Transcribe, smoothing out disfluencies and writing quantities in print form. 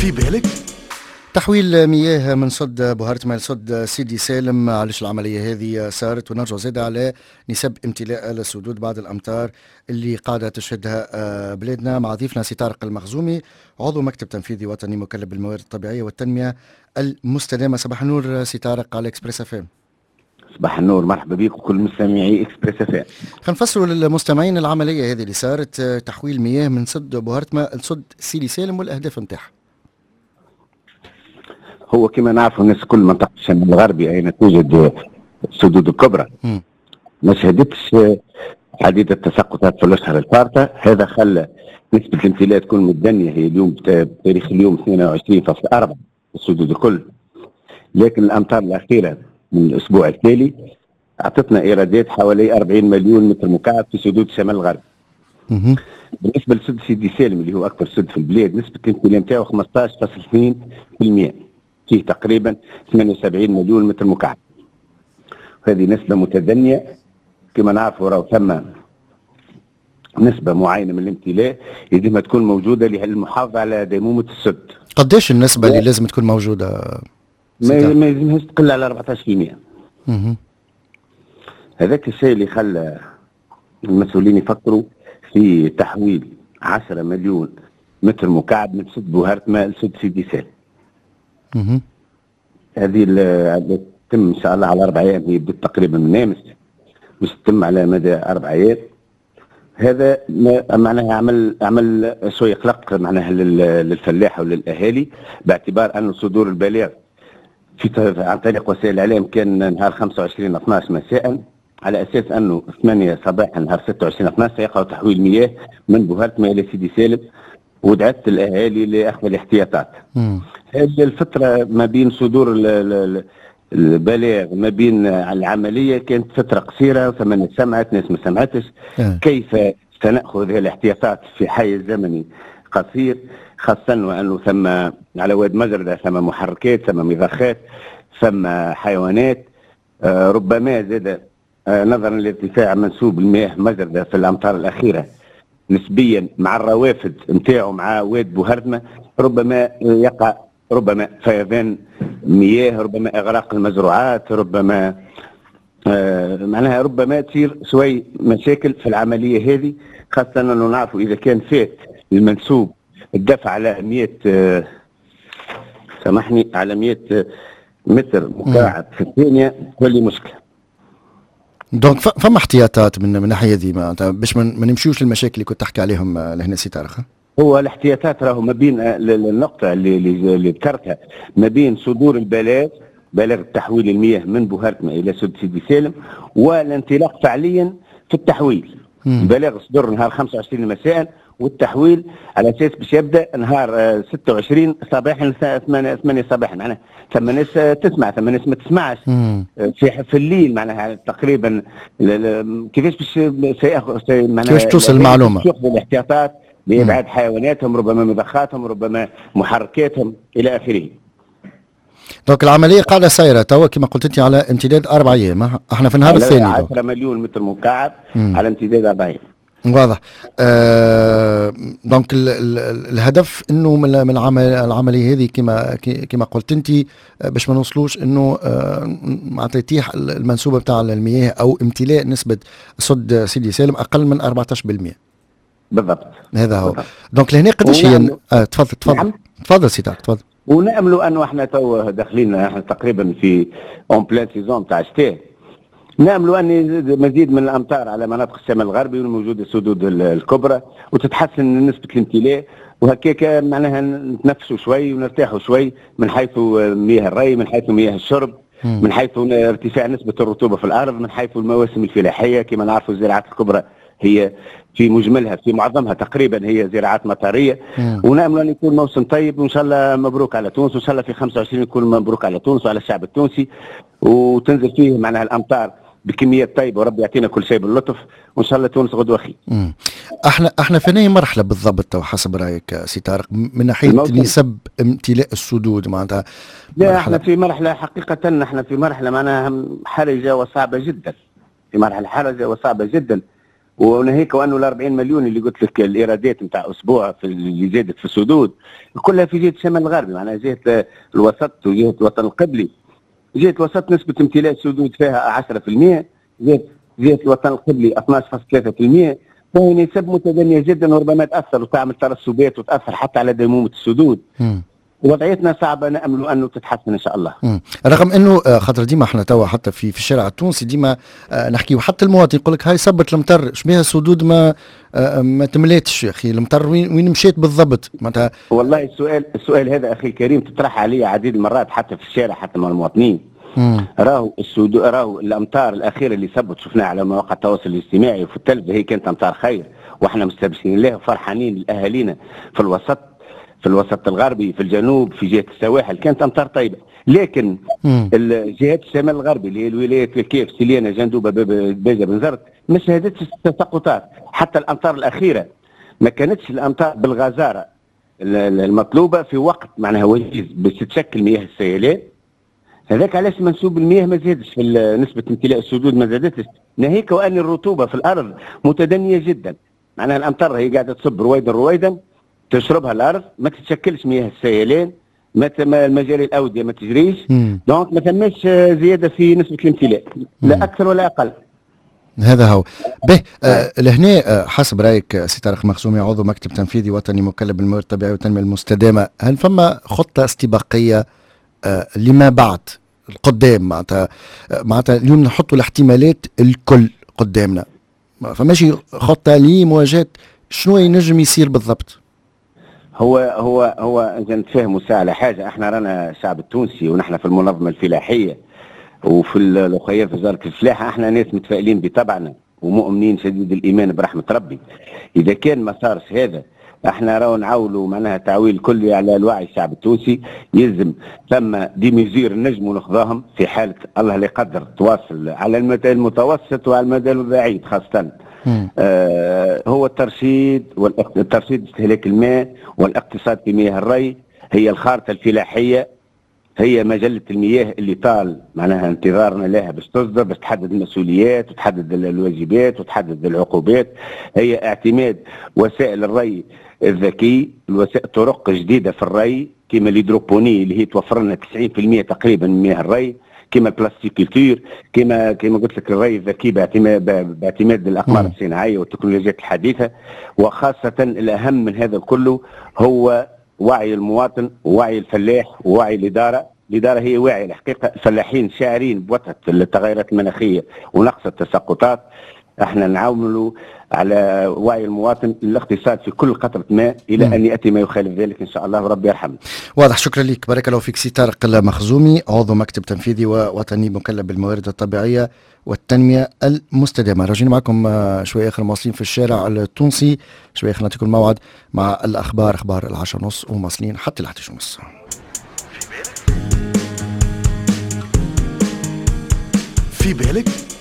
في بالك؟ تحويل مياه من صد بوهرتما لصد سيدي سالم، علاش العملية هذه صارت؟ ونرجع زاد على نسب امتلاء السدود بعد الأمطار اللي قاعدة تشهدها بلادنا، مع ضيفنا سي طارق المخزومي، عضو مكتب تنفيذي وطني مكلف بالموارد الطبيعية والتنمية المستدامة. صباح النور سي طارق على اكسبريس اف ام. صباح النور، مرحبا بك وكل مستمعي اكسبريس اف ام. خلينا نفسروا للمستمعين العملية هذه اللي صارت، تحويل مياه من صد بوهرتما لصد سيدي سالم والأهداف نتاعها. هو كما نعرفوا الناس كل منطقة الشمال الغربي أين توجد السدود الكبرى ما شهدتش حديث التساقطات في الأشهر الفارطة. هذا خلى نسبة الامتلاء تكون متدنية، هي اليوم بتاريخ اليوم 22.4 السدود الكل. لكن الأمطار الأخيرة من الأسبوع التالي أعطتنا إيرادات حوالي 40 مليون متر مكعب في سدود الشمال الغربي. بالنسبة لسد سيدي سالم اللي هو أكثر سد في البلاد، نسبة الامتلاء نتاعو 15.2%، فيه تقريبا 78 مليون متر مكعب. هذه نسبة متدنية. كما نعرفوا راهو ثم نسبة معينة من الامتلاء لازم تكون موجودة للمحافظة على ديمومة السد. قديش النسبة اللي لازم تكون موجودة؟ ما يلزمهاش تقل على 14%. هذاك الشيء اللي خلى المسؤولين يفكروا في تحويل 10 مليون متر مكعب من سد بوهرتما لسد سيدي سالم. هذه تتم ان شاء الله على 4 ايام، هي بدات تقريبا من امس باش تتم على مدى 4 ايام. هذا معناها عمل شويه قلق معناها للفلاحه وللاهالي، باعتبار انه صدور البلاغ عن طريق وسائل الاعلام كان نهار 25/12 مساء، على اساس انه 8 صباحا نهار 26/12 سيقع تحويل مياه من بوهرتما الى سيدي سالم، ودعت الاهالي لاخذ الاحتياطات. هذه الفتره ما بين صدور البلاغ ما بين العمليه كانت فتره قصيره، ثم ناس سمعت ناس ما سمعتش. كيف سناخذ هذه الاحتياطات في حيز زمني قصير، خاصه وانه ثم على واد مجردة ثم محركات، ثم مضخات، ثم حيوانات. ربما زاد نظرا لارتفاع منسوب المياه مجردة في الامطار الاخيره نسبيا مع الروافد نتاعو مع واد بوهرتما، ربما يقع فيضان مياه، ربما اغراق المزروعات، ربما معناها ربما تصير شوي مشاكل في العمليه هذه، خاصه انه نعرفوا اذا كان فات المنسوب الدفع على 100 سامحني على 100 متر مكعب في الثانيه تولي مشكله. دونك فما احتياطات من الناحيه ذي باش ما نمشيوش للمشاكل اللي كنت تحكي عليهم لهنا سي طارق. هو الاحتياطات راهو ما بين النقطه اللي ذكرتها ما بين صدور بلاغ تحويل المياه من بوهرتما الى سد سيدي سالم والانطلاق فعليا في التحويل. البلاغ صدر نهار 25 مساء، والتحويل على اساس باش يبدا نهار 26 صباحا 8 صباحا. معناها ثم ناس تسمع ثم ناس ما تسمعش في الليل، معناها تقريبا كيفاش كيفاش توصل المعلومه، ياخذوا الاحتياطات لابعاد حيواناتهم، ربما مضخاتهم، ربما محركاتهم الى اخره. دونك العمليه قاعده سايره توا كما قلت انت على امتداد 4 ايام، احنا في النهار الثاني 10 مليون متر مكعب على امتداد 4 ايام. واضح. دونك الهدف انه من العمليه هذه كما قلت انت باش ما نوصلوش انه معناتها يتيح المنسوبه بتاع المياه او امتلاء نسبه صد سيدي سالم اقل من 14%. بالضبط، هذا هو. دونك لهنا قداش هي تفضل سي طارق تفضل. وناملوا انه احنا تو داخلين احنا تقريبا في اون بلان سيزون تاع الشتاء، ناملوا ان مزيد من الامطار على مناطق الشمال الغربي والموجود السدود الكبرى، وتتحسن نسبه الامتلاء، وهكاك معناها نتنفسوا شوي ونرتاحوا شوي من حيث مياه الري، من حيث مياه الشرب، من حيث ارتفاع نسبه الرطوبه في الارض، من حيث المواسم الفلاحيه. كما نعرفوا الزراعات الكبرى هي في مجملها في معظمها تقريبا هي زراعات مطريه، ونامل ان يكون موسم طيب، وان شاء الله مبروك على تونس، وان شاء الله في 25 يكون مبروك على تونس وعلى الشعب التونسي، وتنزل فيه معناها الامطار بكميات طيبه، وربي يعطينا كل شيء باللطف، وان شاء الله تونس غدوه خير. احنا في اي مرحله بالضبط حسب رايك سي طارق من ناحيه نسب امتلاء السدود معناتها؟ لا احنا في مرحله حقيقه، احنا في مرحله معناها حرجه وصعبه جدا، في مرحله حرجه وصعبه جدا، وناهيك وانه ال 40 مليون اللي قلت لك الايرادات نتاع اسبوع في اللي زادت في السدود كلها في جهه الشمال الغربي، معناها جهه الوسط وجهه الوطن القبلي. جهه الوسط نسبه امتلاء السدود فيها 10%، جهه الوطن القبلي 12.3%، فهي نسب متدنيه جدا وربما تاثر وتعمل ترسبات وتاثر حتى على ديمومه السدود. وضعيتنا صعبه، نامل انه تتحسن ان شاء الله. رغم انه خاطر ديما احنا توا حتى في الشارع التونسي ديما نحكيو، حتى المواطن يقول لك هاي صبت المطر شبيها السدود ما تملاتش يا اخي، المطر وين مشيت بالضبط معناتها؟ والله السؤال هذا اخي الكريم تطرح عليه عديد المرات حتى في الشارع حتى مع المواطنين. راهو الامطار الاخيره اللي صبت شفناها على مواقع التواصل الاجتماعي وفي التلفزه هي كانت امطار خير، واحنا مستبشرين لها وفرحانين لاهالينا في الوسط الغربي، في الجنوب، في جهه السواحل كانت امطار طيبه. لكن الجهات الشمال الغربي اللي هي الولايات كيف سليانه جندوبه باجه بنزرت ما شهدتش تساقطات، حتى الامطار الاخيره ما كانتش الامطار بالغزاره المطلوبه في وقت معناها وجيز باش تتشكل مياه السيلان. هذاك علاش منسوب المياه ما زادش في نسبه امتلاء السدود ما زادتش، ناهيك وان الرطوبه في الارض متدنيه جدا، معناها الامطار هي قاعده تصب رويدا تشربها الارض، ما تتشكلش مياه السيلان، المجاري الاوديه ما تجريش، دونك ما ثماش زياده في نسبه الامتلاء لا اكثر ولا اقل. هذا هو به. لهنا حسب رايك سي طارق مخزومي عضو مكتب تنفيذي وطني مكلف بالموارد الطبيعيه والتنميه المستدامه، هل فما خطه استباقيه لما بعد القدام؟ معناتها اليوم نحطوا الاحتمالات الكل قدامنا، فماشي خطه لمواجهه شنو ينجم يصير بالضبط؟ هو اذا نتفاهموا ساعه على حاجه، احنا رانا الشعب التونسي ونحن في المنظمه الفلاحيه وفي الاخويا في وزاره الفلاحه احنا ناس متفائلين بطبعنا ومؤمنين شديد الايمان برحمه ربي. اذا كان ما صارش هذا احنا راهو نعاولوا معناها تعويل كلي على الوعي الشعب التونسي، يلزم ثم دي ميزير نجموا ناخذوهم في حاله الله لا يقدر تواصل على المدى المتوسط وعلى المدى البعيد خاصه. هو الترشيد استهلاك الماء والاقتصاد في مياه الري، هي الخارطه الفلاحيه، هي مجله المياه اللي طال معناها انتظارنا لها باش تصدر، باش تحدد المسؤوليات وتحدد الواجبات وتحدد العقوبات، هي اعتماد وسائل الري الذكي، طرق جديده في الري كما الهيدروبوني اللي هي توفر لنا 90% تقريبا من مياه الري، كما البلاستيكولتور، كما قلت لك الري الذكي باعتماد الاقمار الصناعيه والتكنولوجيات الحديثه. وخاصه الاهم من هذا كله هو وعي المواطن ووعي الفلاح ووعي الاداره هي واعيه الحقيقه، الفلاحين شاعرين بوتره التغيرات المناخيه ونقص التساقطات، احنا نعاونوا على وعي المواطن الاقتصاد في كل قطره ماء الى ان ياتي ما يخالف ذلك ان شاء الله وربي يرحمنا. واضح، شكرا لك، بارك الله فيك سي طارق المخزومي عضو مكتب تنفيذي ووطني مكلف بالموارد الطبيعيه والتنميه المستدامه. راجعين معكم شويه اخر مواصلين في الشارع التونسي، شويه اخر نعطيكم الموعد مع الاخبار، اخبار 10:30 ومواصلين حتى 11:30. في بالك